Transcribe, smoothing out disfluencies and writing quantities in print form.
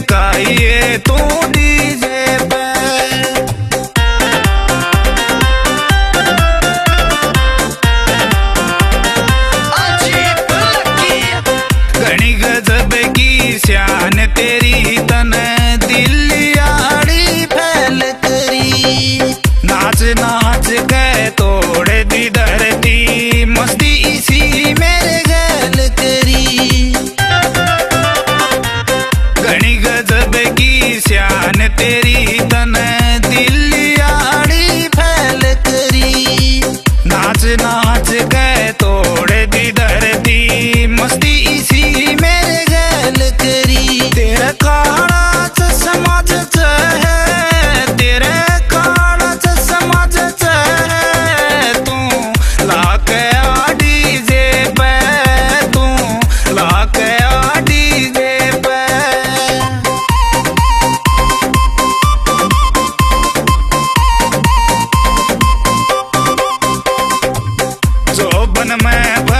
लचकाइए तू डीजे पे। घनी गजब की शान तेरी तन दिल्ली आड़ी फैल करी। नाच नाच के तोड़ दी धरती मस्ती इसी मेरे गल करी। घनी गजब की शान तेरी तन दिल्ली आड़ी फैल करी। नाच नाच के तोड़ दी धरती मस्ती इसी मेरे गल करी। तेरा काला चश्मा है, तेरे काला चश्मा है, तू लाके आ डीजे पे, तू लाके आ डीजे पे। जोबन में